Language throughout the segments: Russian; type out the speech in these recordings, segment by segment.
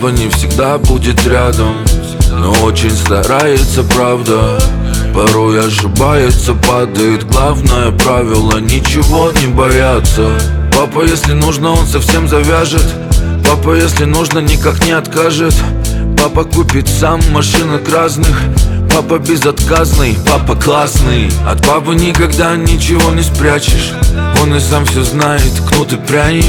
Папа не всегда будет рядом, но очень старается, правда. Порой ошибается, падает. Главное правило — ничего не бояться. Папа, если нужно, он совсем завяжет. Папа, если нужно, никак не откажет. Папа купит сам машинок разных. Папа безотказный, папа классный. От папы никогда ничего не спрячешь. Он и сам все знает, кнут и пряник.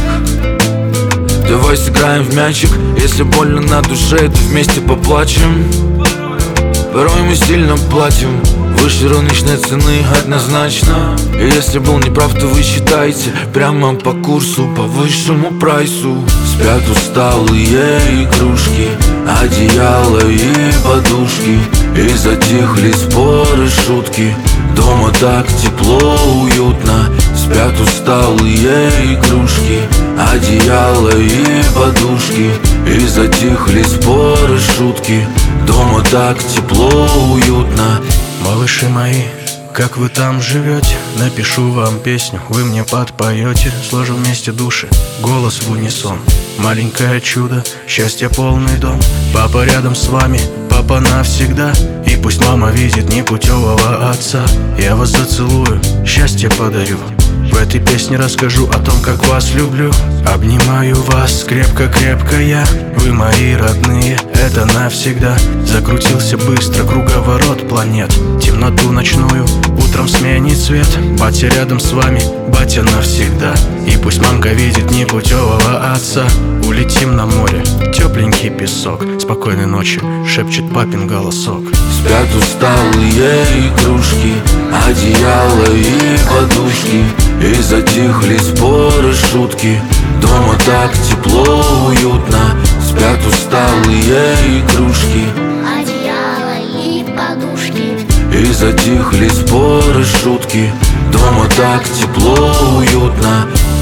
Давай сыграем в мячик. Если больно на душе, то вместе поплачем. Порой мы сильно платим выше рыночной цены однозначно. И если был неправ, то вы считаете прямо по курсу, по высшему прайсу. Спят усталые игрушки, одеяло и подушки. И затихли споры, шутки. Дома так тепло, уютно. Спят усталые игрушки, одеяло и подушки. И затихли споры, шутки. Дома так тепло, уютно. Малыши мои, как вы там живете? Напишу вам песню, вы мне подпоете. Сложу вместе души, голос в унисон. Маленькое чудо, счастье полный дом. Папа рядом с вами, папа навсегда. И пусть мама видит непутевого отца. Я вас зацелую, счастье подарю. В этой песне расскажу о том, как вас люблю. Обнимаю вас крепко-крепко я. Вы мои родные, это навсегда. Закрутился быстро круговорот планет. Темноту ночную утром сменит цвет. Батя рядом с вами, батя навсегда. И пусть мамка видит непутевого отца. Улетим на море, тепленький песок. Спокойной ночи, шепчет папин голосок. Спят усталые игрушки, одеяло и подушки. И затихли споры, шутки. Дома так тепло, уютно. Спят усталые игрушки, одеяло и подушки. И затихли споры, шутки. Дома так тепло, уютно.